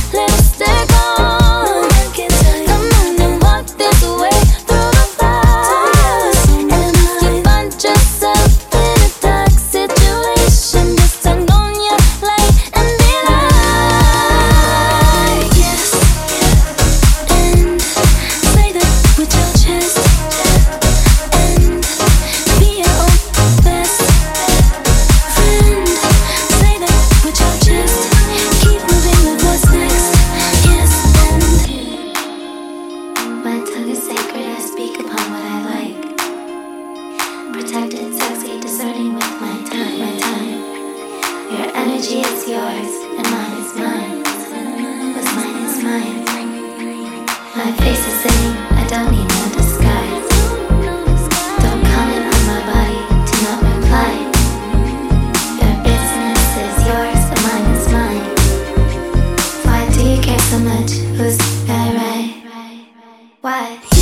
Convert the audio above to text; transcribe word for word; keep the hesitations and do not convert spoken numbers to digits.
lipstick on. Come on and walk this way through the bars. And if you find yourself in a dark situation, just turn on your light and be like, yes. And say that with your chest. And be your own best friend. Say that with your chest. Keep moving with what's next. Yes, and my tongue is sacred, I speak upon what I like. Protected, sexy, discerning with my time, my time. Your energy is yours, and mine is mine. What's mine is mine. My face is saying, I don't need no disguise. Don't comment on my body, do not reply. Your business is yours, and mine is mine. Why do you care so much? Who's that right? Why?